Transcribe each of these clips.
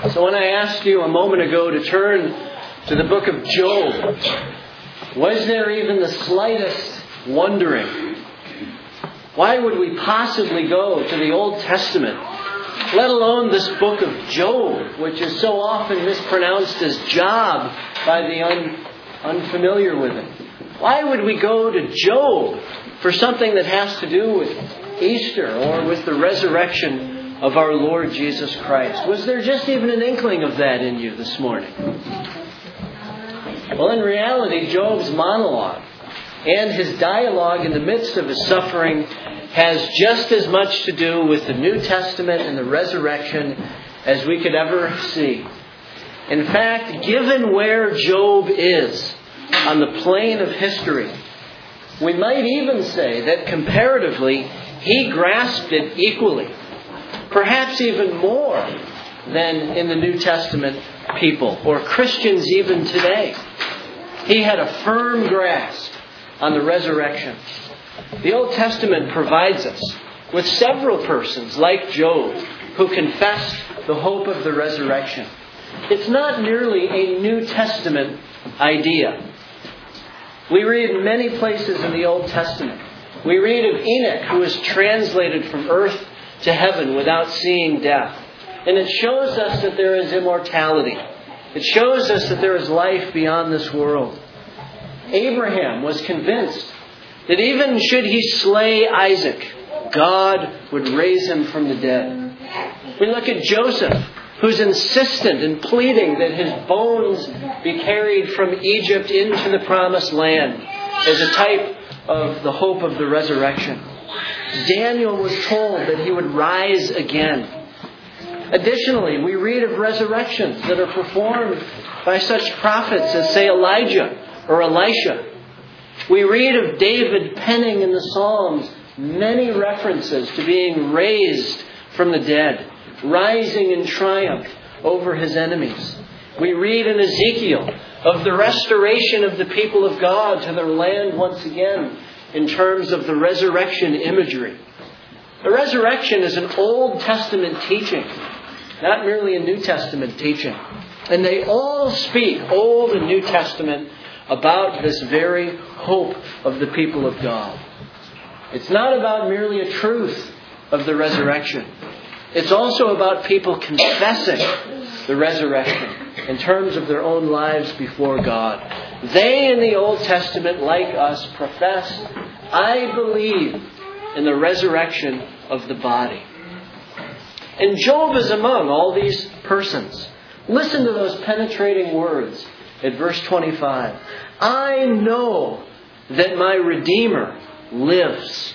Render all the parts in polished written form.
So when I asked you a moment ago to turn to the book of Job, was there even the slightest wondering? Why would we possibly go to the Old Testament, let alone this book of Job, which is so often mispronounced as Job by the unfamiliar with it? Why would we go to Job for something that has to do with Easter or with the resurrection of our Lord Jesus Christ? Was there just even an inkling of that in you this morning? Well, in reality, Job's monologue and his dialogue in the midst of his suffering has just as much to do with the New Testament and the resurrection as we could ever see. In fact, given where Job is on the plane of history, we might even say that comparatively, he grasped it equally, perhaps even more than in the New Testament people or Christians even today. He had a firm grasp on the resurrection. The Old Testament provides us with several persons like Job who confessed the hope of the resurrection. It's not merely a New Testament idea. We read in many places in the Old Testament. We read of Enoch, who was translated from earth to heaven without seeing death. And it shows us that there is immortality. It shows us that there is life beyond this world. Abraham was convinced that even should he slay Isaac, God would raise him from the dead. We look at Joseph, who's insistent and pleading that his bones be carried from Egypt into the promised land as a type of the hope of the resurrection. Daniel was told that he would rise again. Additionally, we read of resurrections that are performed by such prophets as, say, Elijah or Elisha. We read of David penning in the Psalms many references to being raised from the dead, rising in triumph over his enemies. We read in Ezekiel of the restoration of the people of God to their land once again in terms of the resurrection imagery. The resurrection is an Old Testament teaching, not merely a New Testament teaching. And they all speak, Old and New Testament, about this very hope of the people of God. It's not about merely a truth of the resurrection. It's also about people confessing the resurrection in terms of their own lives before God. They in the Old Testament, like us, profess, I believe in the resurrection of the body. And Job is among all these persons. Listen to those penetrating words at verse 25. I know that my Redeemer lives.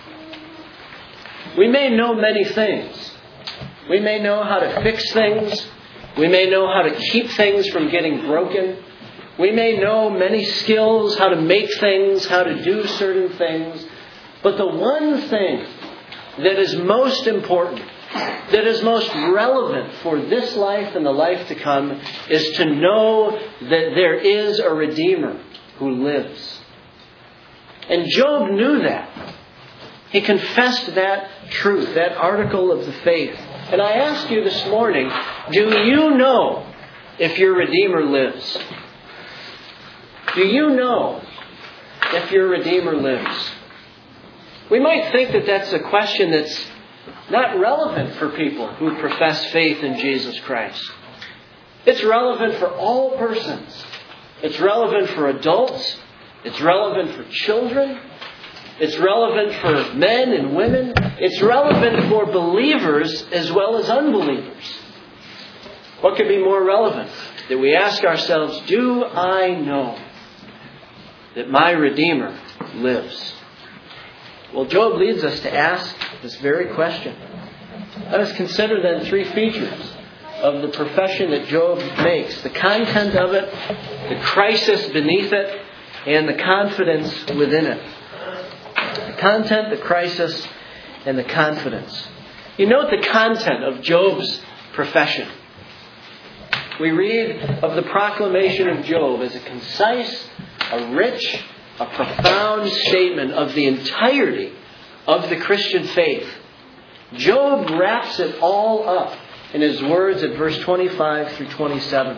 We may know many things. We may know how to fix things. We may know how to keep things from getting broken. We may know many skills, how to make things, how to do certain things. But the one thing that is most important, that is most relevant for this life and the life to come, is to know that there is a Redeemer who lives. And Job knew that. He confessed that truth, that article of the faith. And I ask you this morning, do you know if your Redeemer lives? Do you know if your Redeemer lives? We might think that that's a question that's not relevant for people who profess faith in Jesus Christ. It's relevant for all persons. It's relevant for adults. It's relevant for children. It's relevant for men and women. It's relevant for believers as well as unbelievers. What could be more relevant? That we ask ourselves, do I know that my Redeemer lives? Well, Job leads us to ask this very question. Let us consider then three features of the profession that Job makes. The content of it, the crisis beneath it, and the confidence within it. The content, the crisis, and the confidence. You note the content of Job's profession. We read of the proclamation of Job as a concise, a rich, a profound statement of the entirety of the Christian faith. Job wraps it all up in his words at verse 25 through 27.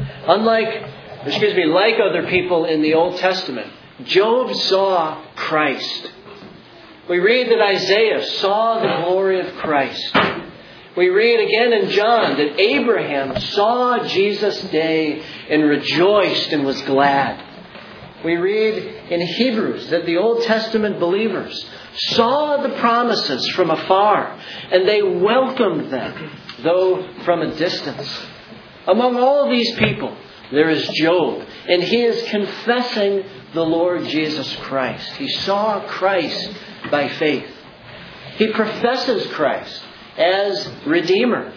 Like other people in the Old Testament, Job saw Christ. We read that Isaiah saw the glory of Christ. We read again in John that Abraham saw Jesus' day and rejoiced and was glad. We read in Hebrews that the Old Testament believers saw the promises from afar and they welcomed them, though from a distance. Among all these people, there is Job, and he is confessing the Lord Jesus Christ. He saw Christ by faith. He professes Christ as Redeemer.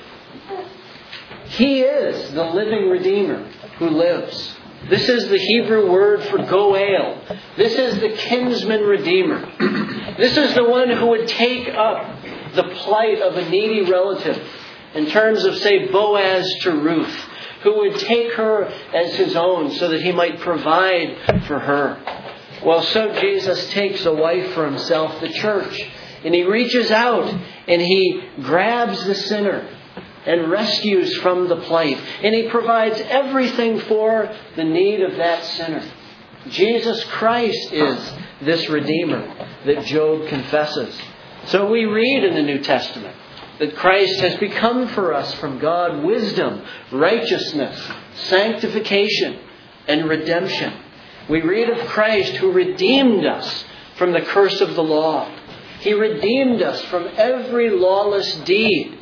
He is the living Redeemer who lives. This is the Hebrew word for Goel. This is the kinsman Redeemer. This is the one who would take up the plight of a needy relative in terms of, say, Boaz to Ruth, who would take her as his own so that he might provide for her. Well, so Jesus takes a wife for himself, the church, and he reaches out and he grabs the sinner and rescues from the plight. And he provides everything for the need of that sinner. Jesus Christ is this Redeemer that Job confesses. So we read in the New Testament that Christ has become for us from God wisdom, righteousness, sanctification, and redemption. We read of Christ who redeemed us from the curse of the law. He redeemed us from every lawless deed.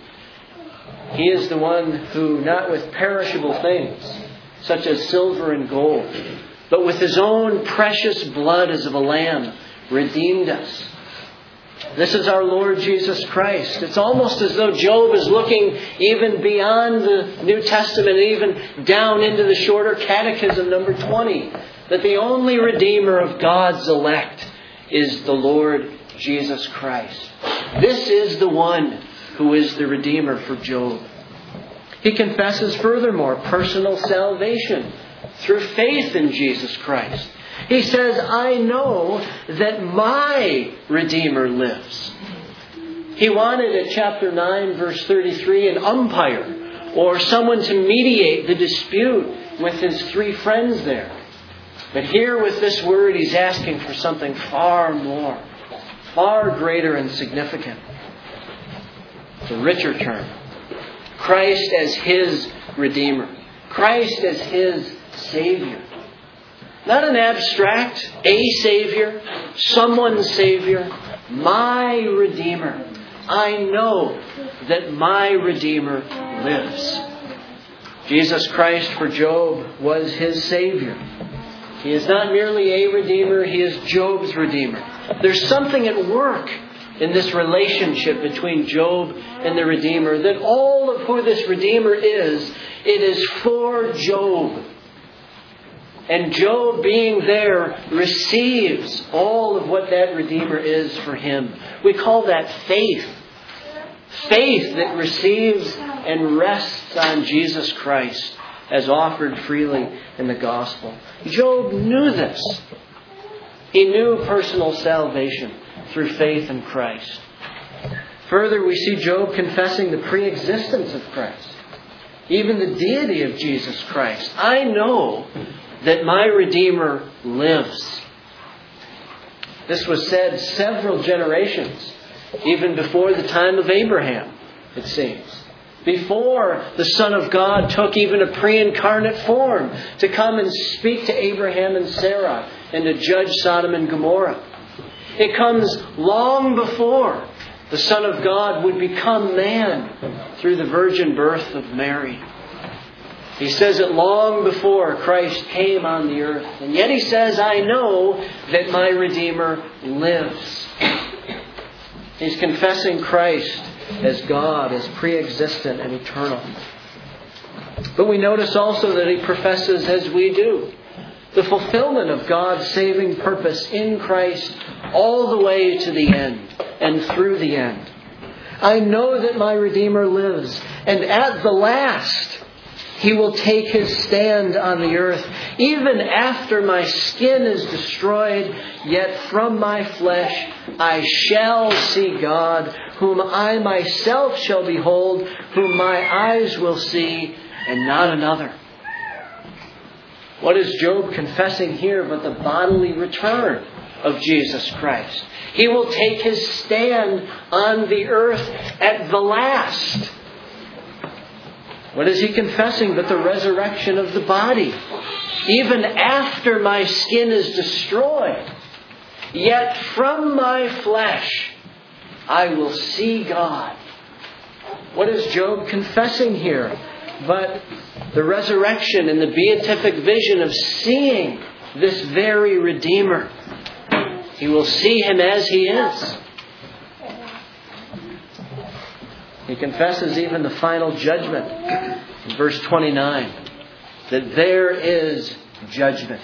He is the one who, not with perishable things, such as silver and gold, but with his own precious blood as of a lamb, redeemed us. This is our Lord Jesus Christ. It's almost as though Job is looking even beyond the New Testament, even down into the shorter Catechism, number 20, that the only Redeemer of God's elect is the Lord Jesus Christ. This is the one who is the Redeemer for Job. He confesses furthermore personal salvation through faith in Jesus Christ. He says, I know that my Redeemer lives. He wanted at chapter 9, verse 33, an umpire or someone to mediate the dispute with his three friends there. But here with this word, he's asking for something far more, far greater and significant. It's a richer term. Christ as his Redeemer. Christ as his Savior. Not an abstract, a Savior, someone's Savior. My Redeemer. I know that my Redeemer lives. Jesus Christ for Job was his Savior. He is not merely a Redeemer, he is Job's Redeemer. There's something at work in this relationship between Job and the Redeemer, that all of who this Redeemer is, it is for Job. And Job, being there, receives all of what that Redeemer is for him. We call that faith. Faith that receives and rests on Jesus Christ as offered freely in the gospel. Job knew this. He knew personal salvation through faith in Christ. Further, we see Job confessing the pre-existence of Christ, even the deity of Jesus Christ. I know that my Redeemer lives. This was said several generations, even before the time of Abraham, it seems. Before the Son of God took even a pre-incarnate form to come and speak to Abraham and Sarah and to judge Sodom and Gomorrah. It comes long before the Son of God would become man through the virgin birth of Mary. He says it long before Christ came on the earth. And yet he says, I know that my Redeemer lives. He's confessing Christ as God, as pre-existent and eternal. But we notice also that he professes, as we do, the fulfillment of God's saving purpose in Christ all the way to the end and through the end. I know that my Redeemer lives, and at the last, He will take His stand on the earth. Even after my skin is destroyed, yet from my flesh I shall see God, whom I myself shall behold, whom my eyes will see, and not another. What is Job confessing here but the bodily return of Jesus Christ? He will take His stand on the earth at the last. What is he confessing but the resurrection of the body? Even after my skin is destroyed, yet from my flesh I will see God. What is Job confessing here but the resurrection and the beatific vision of seeing this very Redeemer? He will see Him as He is. He confesses even the final judgment in verse 29, that there is judgment.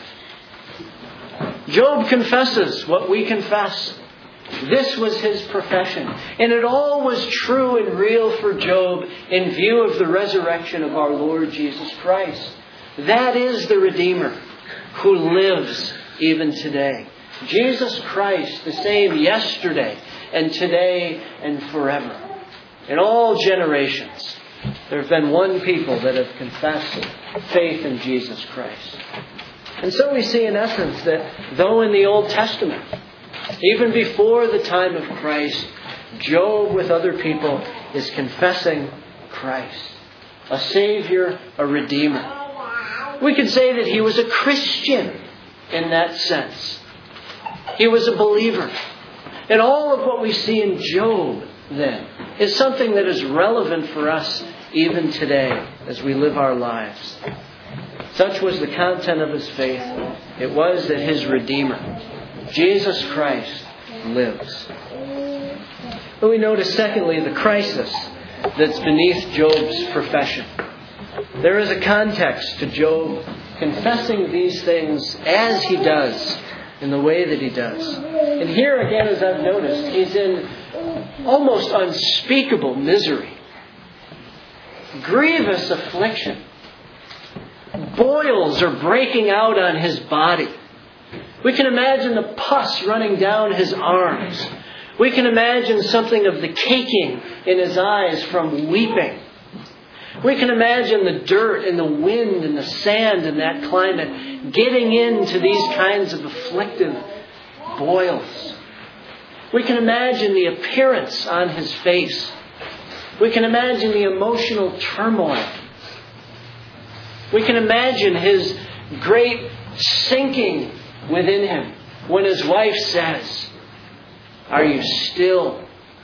Job confesses what we confess. This was his profession. And it all was true and real for Job in view of the resurrection of our Lord Jesus Christ. That is the Redeemer who lives even today. Jesus Christ, the same yesterday and today and forever. In all generations, there have been one people that have confessed faith in Jesus Christ. And so we see in essence that though in the Old Testament, even before the time of Christ, Job with other people is confessing Christ, a Savior, a Redeemer. We could say that he was a Christian in that sense. He was a believer. And all of what we see in Job then is something that is relevant for us even today as we live our lives. Such was the content of his faith. It was that his Redeemer, Jesus Christ, lives. But we notice, secondly, the crisis that's beneath Job's profession. There is a context to Job confessing these things as he does, in the way that he does. And here again, as I've noticed, he's in almost unspeakable misery. Grievous affliction. Boils are breaking out on his body. We can imagine the pus running down his arms. We can imagine something of the caking in his eyes from weeping. We can imagine the dirt and the wind and the sand in that climate getting into these kinds of afflictive boils. We can imagine the appearance on his face. We can imagine the emotional turmoil. We can imagine his great sinking within him when his wife says, Are you still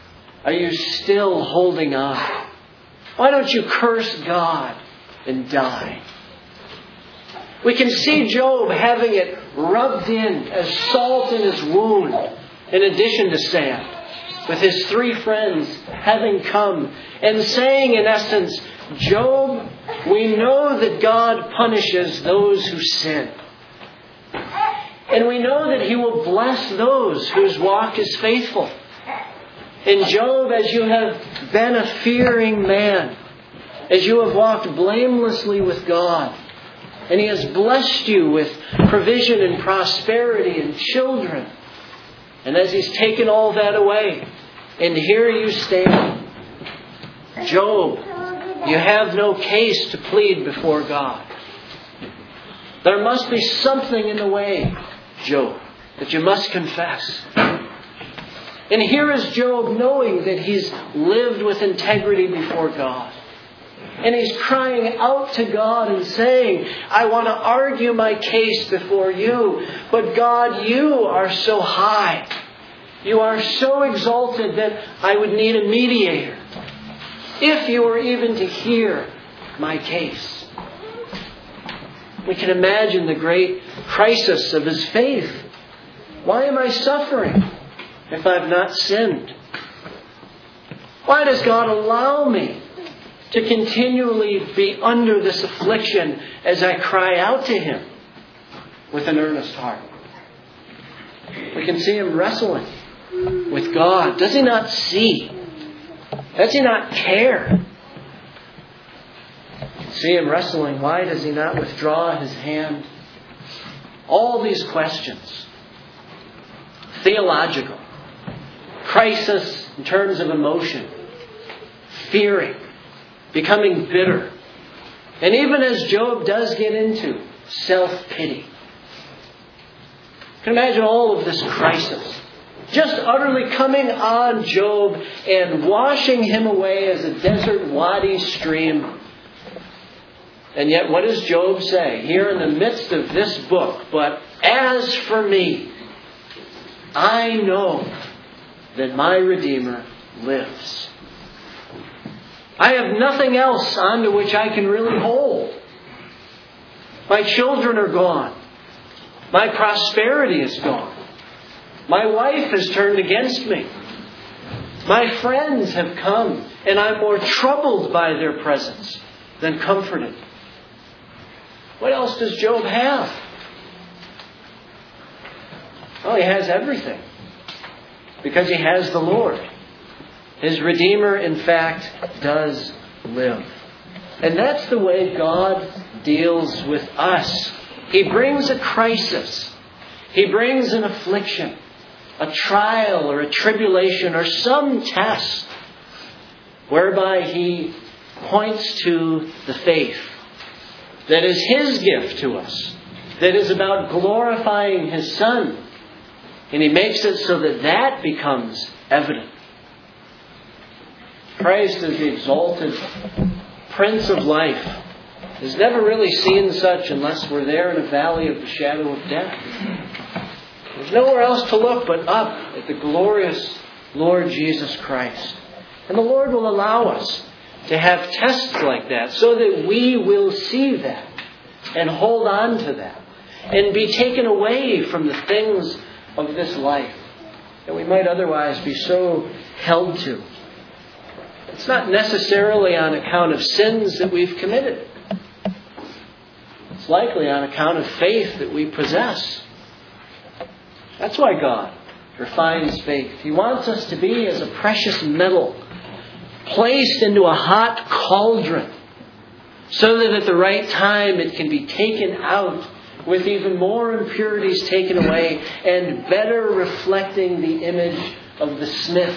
holding on? Why don't you curse God and die? We can see Job having it rubbed in as salt in his wound, in addition to sand, with his 3 friends having come and saying in essence, Job, we know that God punishes those who sin. And we know that He will bless those whose walk is faithful. And Job, as you have been a fearing man, as you have walked blamelessly with God, and He has blessed you with provision and prosperity and children, and as He's taken all that away, and here you stand, Job, you have no case to plead before God. There must be something in the way, Job, that you must confess. And here is Job knowing that he's lived with integrity before God. And he's crying out to God and saying, I want to argue my case before you. But God, you are so high. You are so exalted that I would need a mediator. If you were even to hear my case. We can imagine the great crisis of his faith. Why am I suffering if I've not sinned? Why does God allow me to continually be under this affliction as I cry out to Him with an earnest heart? We can see him wrestling with God. Does he not see? Does he not care? See him wrestling. Why does he not withdraw his hand? All these questions. Theological. Crisis in terms of emotion. Fearing. Becoming bitter. And even as Job does get into self-pity. You can imagine all of this crisis. Just utterly coming on Job and washing him away as a desert wadi stream. And yet what does Job say here in the midst of this book? But as for me, I know that my Redeemer lives. I have nothing else onto which I can really hold. My children are gone. My prosperity is gone. My wife has turned against me. My friends have come, and I'm more troubled by their presence than comforted. What else does Job have? Well, he has everything. Because he has the Lord. His Redeemer, in fact, does live. And that's the way God deals with us. He brings a crisis. He brings an affliction, a trial or a tribulation or some test whereby He points to the faith that is His gift to us, that is about glorifying His Son. And He makes it so that that becomes evident. Christ is the exalted Prince of life. Is never really seen such unless we're there in a valley of the shadow of death. There's nowhere else to look but up at the glorious Lord Jesus Christ. And the Lord will allow us to have tests like that so that we will see that and hold on to that and be taken away from the things of this life that we might otherwise be so held to. It's not necessarily on account of sins that we've committed. It's likely on account of faith that we possess. That's why God refines faith. He wants us to be as a precious metal placed into a hot cauldron so that at the right time it can be taken out with even more impurities taken away and better reflecting the image of the smith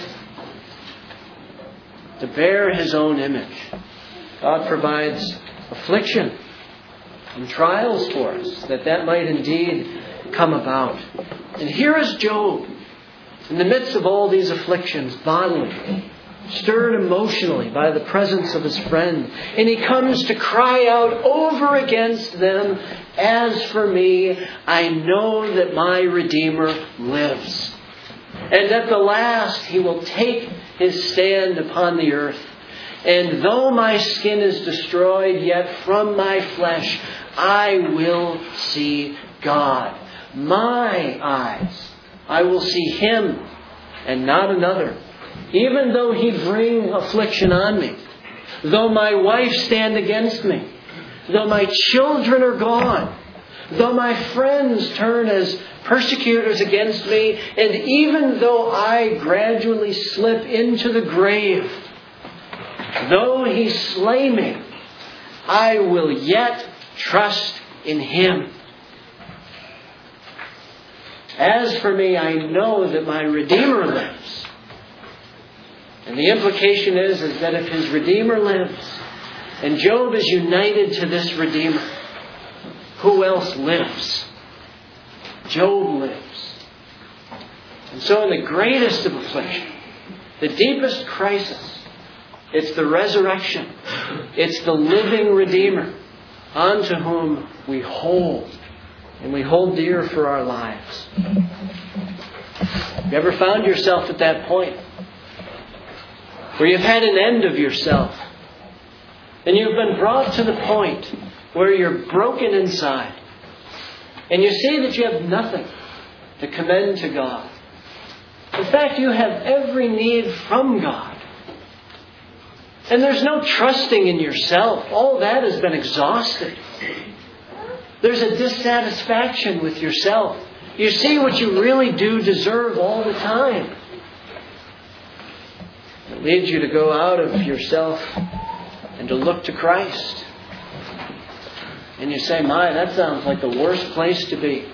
to bear His own image. God provides affliction and trials for us that might indeed come about. And here is Job in the midst of all these afflictions, bodily, stirred emotionally by the presence of his friend. And he comes to cry out over against them, "As for me, I know that my Redeemer lives. And at the last He will take His stand upon the earth. And though my skin is destroyed, yet from my flesh I will see God. My eyes, I will see Him and not another. Even though He bring affliction on me, though my wife stand against me, though my children are gone, though my friends turn as persecutors against me, and even though I gradually slip into the grave, though He slay me, I will yet trust in Him. As for me, I know that my Redeemer lives." And the implication is that if his Redeemer lives, and Job is united to this Redeemer, who else lives? Job lives. And so in the greatest of affliction, the deepest crisis, it's the resurrection. It's the living Redeemer unto whom we hold. And we hold dear for our lives. Have you ever found yourself at that point? Where you've had an end of yourself. And you've been brought to the point where you're broken inside. And you see that you have nothing to commend to God. In fact, you have every need from God. And there's no trusting in yourself. All that has been exhausted. There's a dissatisfaction with yourself. You see what you really do deserve all the time. It leads you to go out of yourself and to look to Christ. And you say, my, that sounds like the worst place to be.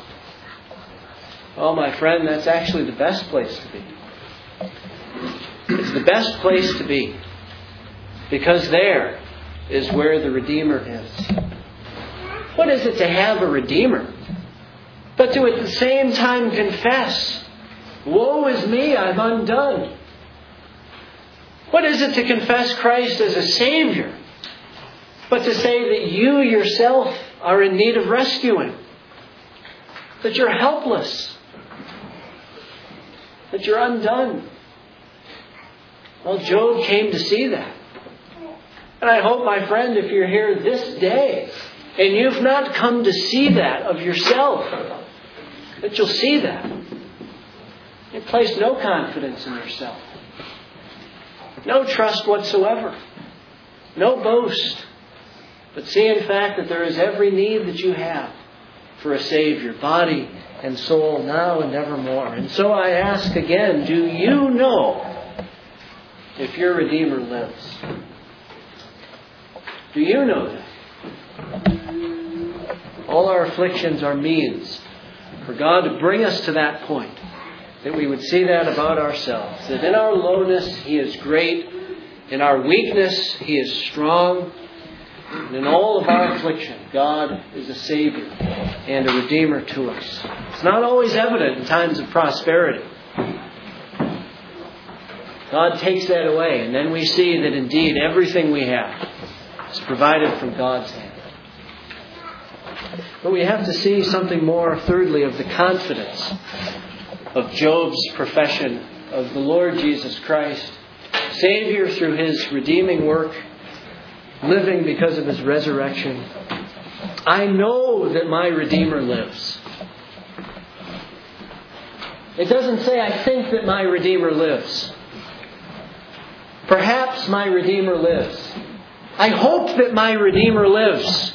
Oh, my friend, that's actually the best place to be. It's the best place to be. Because there is where the Redeemer is. What is it to have a Redeemer? But to at the same time confess, woe is me, I'm undone. What is it to confess Christ as a Savior? But to say that you yourself are in need of rescuing. That you're helpless. That you're undone. Well, Job came to see that. And I hope, my friend, if you're here this day and you've not come to see that of yourself, that you'll see that. You place no confidence in yourself. No trust whatsoever. No boast. But see, in fact, that there is every need that you have for a Savior, body and soul, now and evermore. And so I ask again, do you know if your Redeemer lives? Do you know that? All our afflictions are means for God to bring us to that point, that we would see that about ourselves, that in our lowness He is great, in our weakness He is strong, and in all of our affliction, God is a Savior and a Redeemer to us. It's not always evident in times of prosperity. God takes that away, and then we see that indeed everything we have is provided from God's hand. But we have to see something more, thirdly, of the confidence of Job's profession of the Lord Jesus Christ, Savior through His redeeming work, living because of His resurrection. I know that my Redeemer lives. It doesn't say, I think that my Redeemer lives. Perhaps my Redeemer lives. I hope that my Redeemer lives.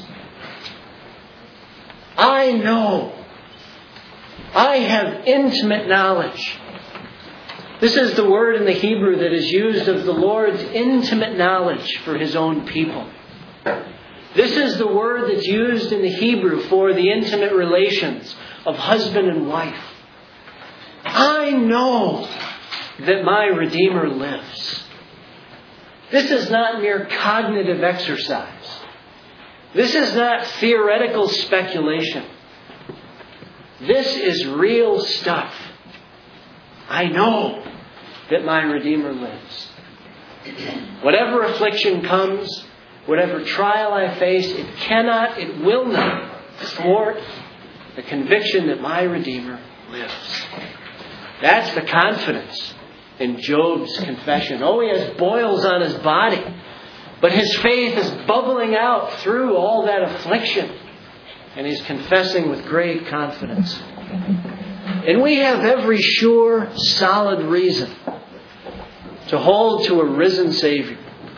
I know. I have intimate knowledge. This is the word in the Hebrew that is used of the Lord's intimate knowledge for His own people. This is the word that's used in the Hebrew for the intimate relations of husband and wife. I know that my Redeemer lives. This is not mere cognitive exercise. This is not theoretical speculation. This is real stuff. I know that my Redeemer lives. Whatever affliction comes, whatever trial I face, it cannot, it will not thwart the conviction that my Redeemer lives. That's the confidence in Job's confession. Oh, he has boils on his body, but his faith is bubbling out through all that affliction, and he's confessing with great confidence. And we have every sure, solid reason to hold to a risen Savior.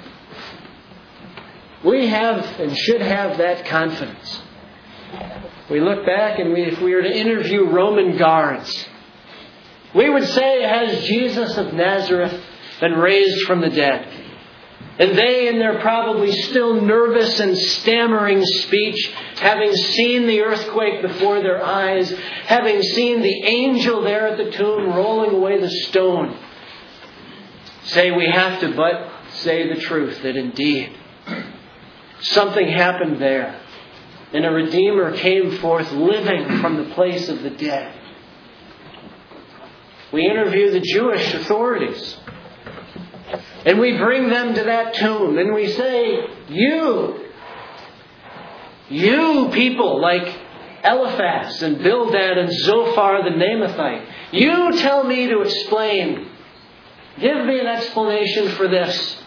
We have and should have that confidence. We look back and if we were to interview Roman guards, we would say, has Jesus of Nazareth been raised from the dead? And they, in their probably still nervous and stammering speech, having seen the earthquake before their eyes, having seen the angel there at the tomb rolling away the stone, say we have to but say the truth, that indeed something happened there. And a Redeemer came forth living from the place of the dead. We interview the Jewish authorities. And we bring them to that tomb. And we say, you people like Eliphaz and Bildad and Zophar the Naamathite, you tell me to explain. Give me an explanation for this.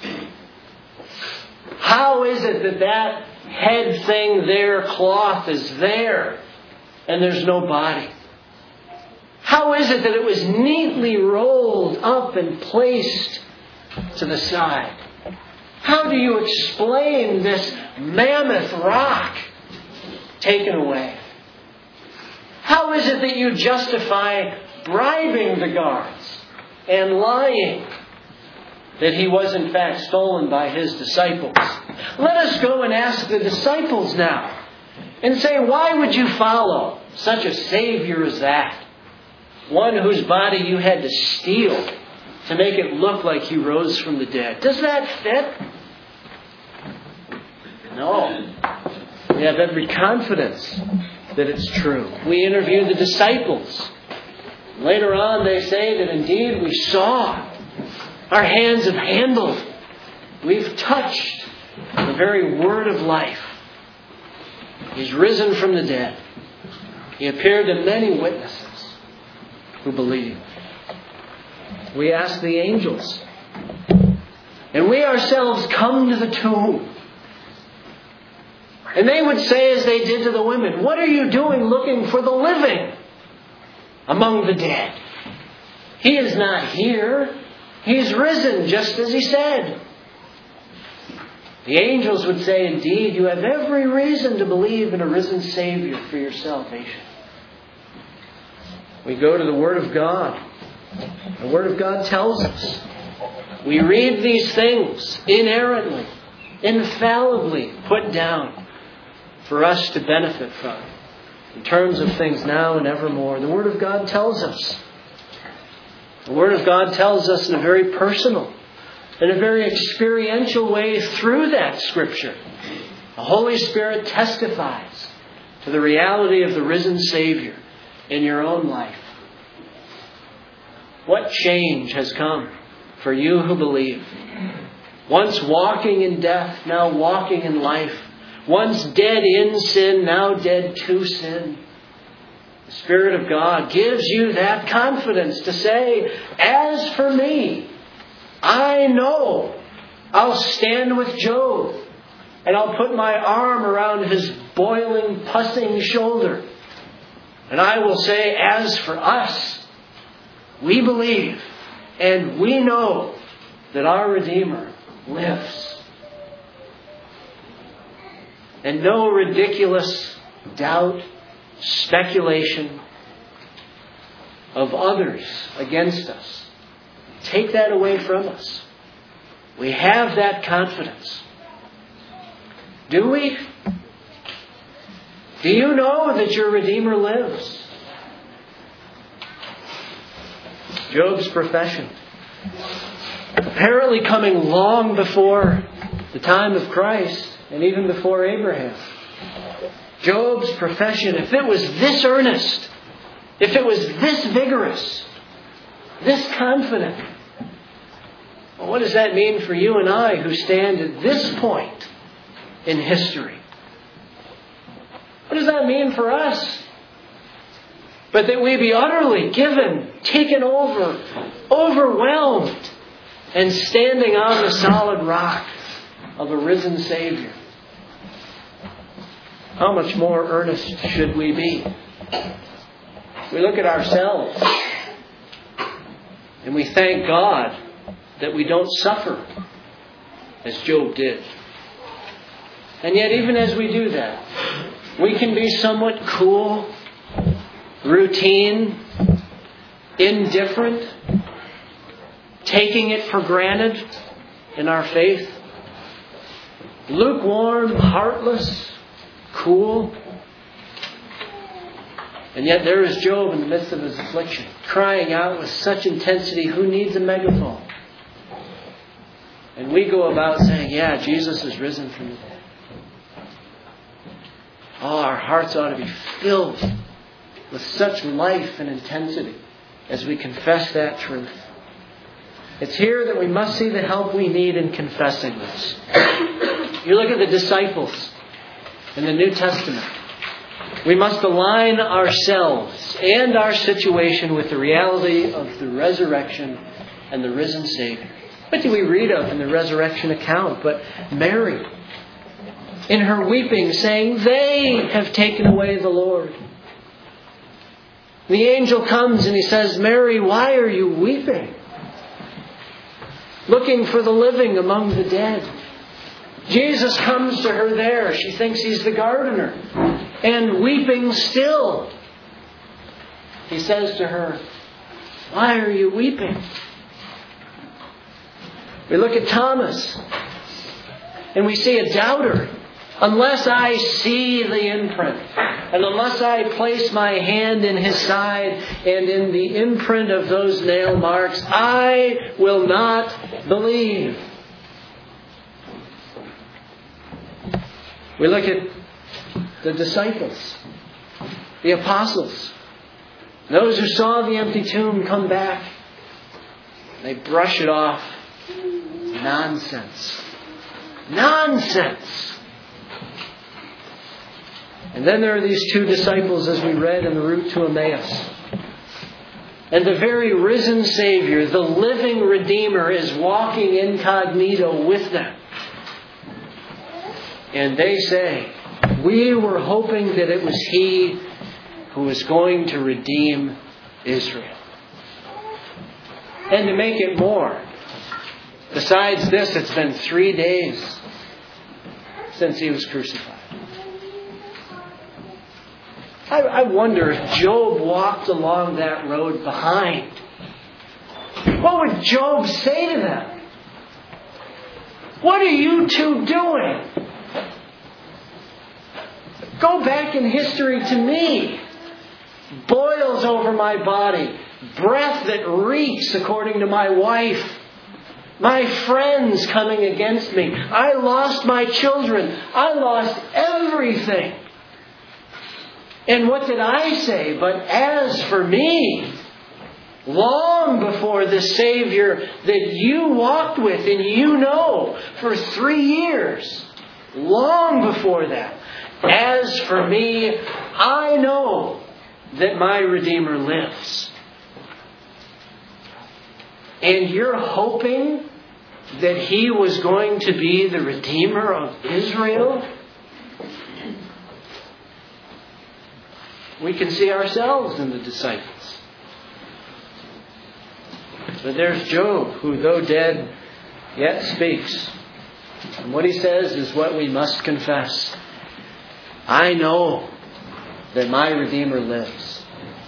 How is it that head thing there, cloth, is there and there's no body? How is it that it was neatly rolled up and placed to the side? How do you explain this mammoth rock taken away? How is it that you justify bribing the guards and lying that he was in fact stolen by his disciples? Let us go and ask the disciples now. and say, why would you follow such a Savior as that? One whose body you had to steal to make it look like He rose from the dead. Does that fit? No. We have every confidence that it's true. We interviewed the disciples. Later on they say that indeed we saw. Our hands have handled. We've touched the very word of life. He's risen from the dead. He appeared to many witnesses who believed. We ask the angels. And we ourselves come to the tomb. And they would say as they did to the women, what are you doing looking for the living among the dead? He is not here. He's risen just as He said. The angels would say, indeed, you have every reason to believe in a risen Savior for your salvation. We go to the Word of God. The Word of God tells us. We read these things inerrantly, infallibly put down for us to benefit from in terms of things now and evermore. The Word of God tells us. The Word of God tells us in a very personal, in a very experiential way through that Scripture. The Holy Spirit testifies to the reality of the risen Savior in your own life. What change has come for you who believe? Once walking in death, now walking in life. Once dead in sin, now dead to sin. The Spirit of God gives you that confidence to say, as for me, I know I'll stand with Job and I'll put my arm around his boiling, pussing shoulder. And I will say, as for us, we believe and we know that our Redeemer lives. And no ridiculous doubt, speculation of others against us take that away from us. We have that confidence. Do we? Do you know that your Redeemer lives? Job's profession, apparently coming long before the time of Christ and even before Abraham. Job's profession, if it was this earnest, if it was this vigorous, this confident, well, what does that mean for you and I who stand at this point in history? What does that mean for us? But that we be utterly given, taken over, overwhelmed, and standing on the solid rock of a risen Savior. How much more earnest should we be? We look at ourselves and we thank God that we don't suffer as Job did. And yet even as we do that, we can be somewhat cool, routine, indifferent, taking it for granted in our faith, lukewarm, heartless, cool. And yet there is Job in the midst of his affliction, crying out with such intensity, who needs a megaphone? And we go about saying, yeah, Jesus is risen from the dead. Oh, our hearts ought to be filled with such life and intensity as we confess that truth. It's here that we must see the help we need in confessing this. You look at the disciples in the New Testament. We must align ourselves and our situation with the reality of the resurrection and the risen Savior. What do we read of in the resurrection account? But Mary, in her weeping, saying, they have taken away the Lord. The angel comes and he says, Mary, why are you weeping? Looking for the living among the dead. Jesus comes to her there. She thinks he's the gardener. And weeping still. He says to her, why are you weeping? We look at Thomas. And we see a doubter. Unless I see the imprint, and unless I place my hand in His side and in the imprint of those nail marks, I will not believe. We look at the disciples, the apostles, those who saw the empty tomb come back. They brush it off. Nonsense. Nonsense. And then there are these two disciples, as we read in the route to Emmaus. And the very risen Savior, the living Redeemer, is walking incognito with them. And they say, we were hoping that it was He who was going to redeem Israel. And to make it more, besides this, it's been 3 days since He was crucified. I wonder if Job walked along that road behind. What would Job say to them? What are you two doing? Go back in history to me. Boils over my body. Breath that reeks, according to my wife. My friends coming against me. I lost my children. I lost everything. And what did I say? But as for me, long before the Savior that you walked with and you know for 3 years, long before that, as for me, I know that my Redeemer lives. And you're hoping that He was going to be the Redeemer of Israel? We can see ourselves in the disciples. But there's Job, who though dead, yet speaks. And what he says is what we must confess. I know that my Redeemer lives.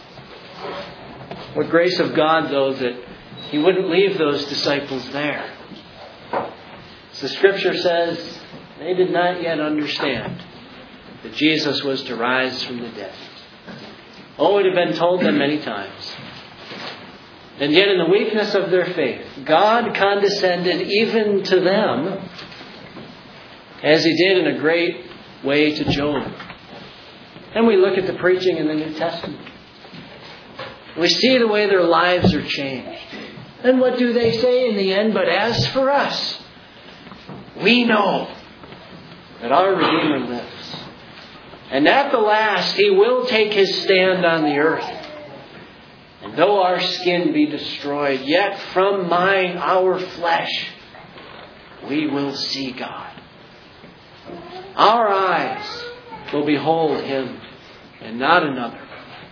What grace of God, though, that He wouldn't leave those disciples there. As the Scripture says, they did not yet understand that Jesus was to rise from the dead. Oh, it had been told them many times. And yet in the weakness of their faith, God condescended even to them, as He did in a great way to Job. And we look at the preaching in the New Testament. We see the way their lives are changed. And what do they say in the end? But as for us, we know that our Redeemer lives. And at the last, He will take His stand on the earth. And though our skin be destroyed, yet from our flesh, we will see God. Our eyes will behold Him and not another.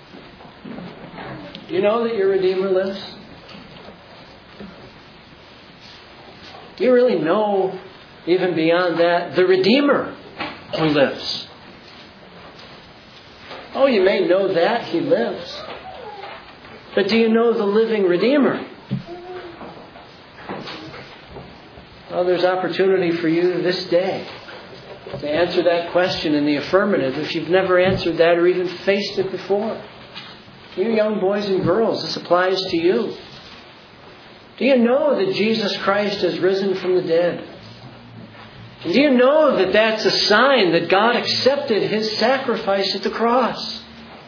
Do you know that your Redeemer lives? Do you really know, even beyond that, the Redeemer who lives? Oh, you may know that He lives. But do you know the living Redeemer? Well, there's opportunity for you this day to answer that question in the affirmative if you've never answered that or even faced it before. You young boys and girls, this applies to you. Do you know that Jesus Christ has risen from the dead? And do you know that that's a sign that God accepted His sacrifice at the cross?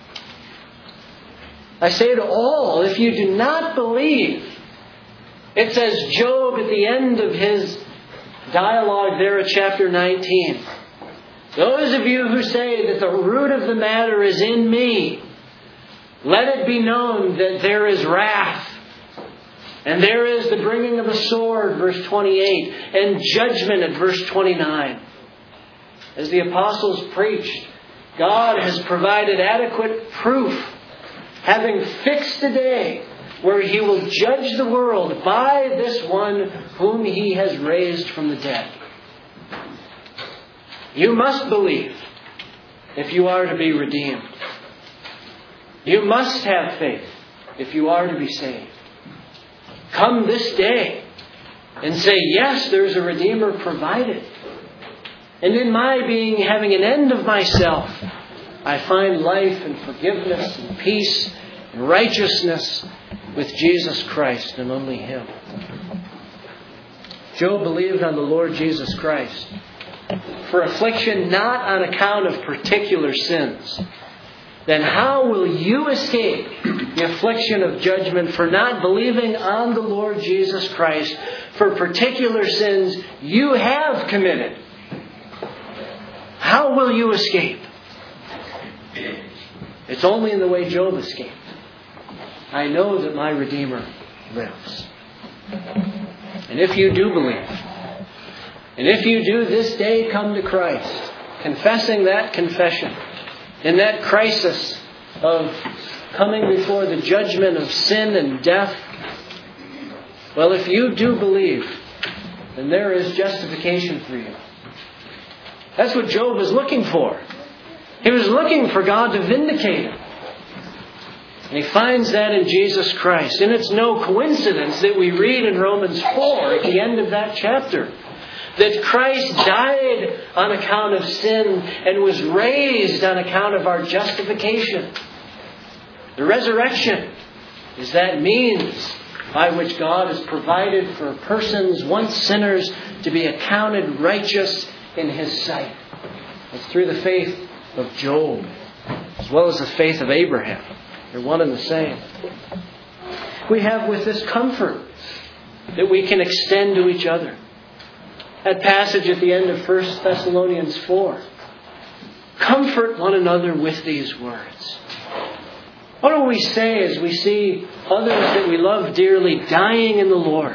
I say to all, if you do not believe, it says Job at the end of his dialogue there at chapter 19. Those of you who say that the root of the matter is in me, let it be known that there is wrath. And there is the bringing of a sword, verse 28, and judgment at verse 29. As the apostles preached, God has provided adequate proof, having fixed a day where He will judge the world by this one whom He has raised from the dead. You must believe if you are to be redeemed. You must have faith if you are to be saved. Come this day and say, yes, there's a Redeemer provided. And in my being, having an end of myself, I find life and forgiveness and peace and righteousness with Jesus Christ and only Him. Job believed on the Lord Jesus Christ for affliction not on account of particular sins. Then how will you escape the affliction of judgment for not believing on the Lord Jesus Christ for particular sins you have committed? How will you escape? It's only in the way Job escaped. I know that my Redeemer lives. And if you do believe, and if you do this day come to Christ, confessing that confession, in that crisis of coming before the judgment of sin and death, well, if you do believe, then there is justification for you. That's what Job was looking for. He was looking for God to vindicate him. And he finds that in Jesus Christ. And it's no coincidence that we read in Romans 4 at the end of that chapter that Christ died on account of sin and was raised on account of our justification. The resurrection is that means by which God has provided for persons, once sinners, to be accounted righteous in His sight. It's through the faith of Job, as well as the faith of Abraham. They're one and the same. We have with this comfort that we can extend to each other. That passage at the end of 1 Thessalonians 4. Comfort one another with these words. What do we say as we see others that we love dearly dying in the Lord?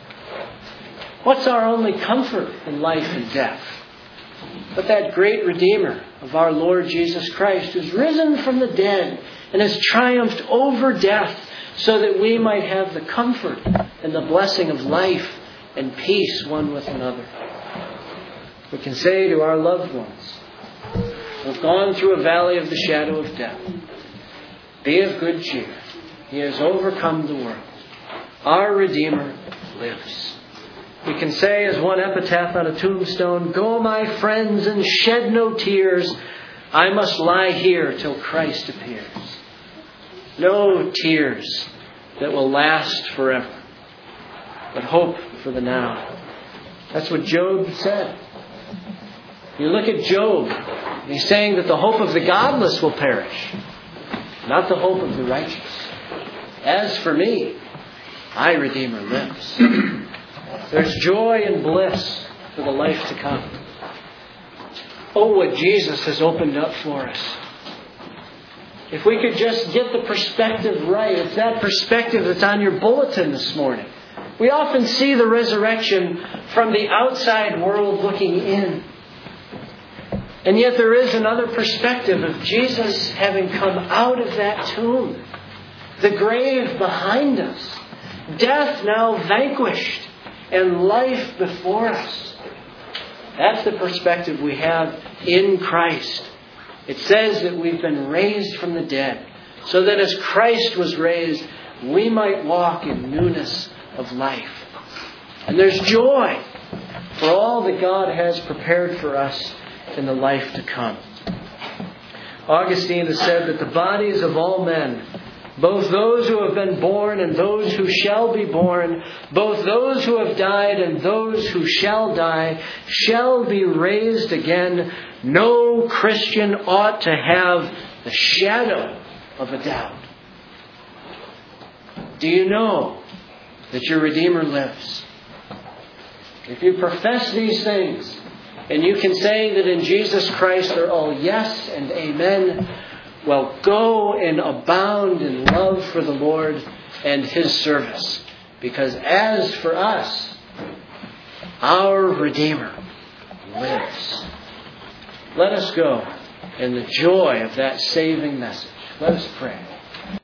What's our only comfort in life and death? But that great Redeemer of our Lord Jesus Christ, who's risen from the dead and has triumphed over death so that we might have the comfort and the blessing of life and peace one with another. We can say to our loved ones who have gone through a valley of the shadow of death, be of good cheer. He has overcome the world. Our Redeemer lives. We can say as one epitaph on a tombstone, go my friends and shed no tears. I must lie here till Christ appears. No tears that will last forever, but hope for the now. That's what Job said. You look at Job, he's saying that the hope of the godless will perish, not the hope of the righteous. As for me, my Redeemer lives. There's joy and bliss for the life to come. Oh, what Jesus has opened up for us. If we could just get the perspective right, it's that perspective that's on your bulletin this morning. We often see the resurrection from the outside world looking in. And yet there is another perspective of Jesus having come out of that tomb. The grave behind us. Death now vanquished. And life before us. That's the perspective we have in Christ. It says that we've been raised from the dead, so that as Christ was raised, we might walk in newness of life. And there's joy for all that God has prepared for us in the life to come. Augustine has said that the bodies of all men, both those who have been born and those who shall be born, both those who have died and those who shall die, shall be raised again. No Christian ought to have the shadow of a doubt. Do you know that your Redeemer lives? If you profess these things, and you can say that in Jesus Christ they're all yes and amen, well, go and abound in love for the Lord and His service. Because as for us, our Redeemer lives. Let us go in the joy of that saving message. Let us pray.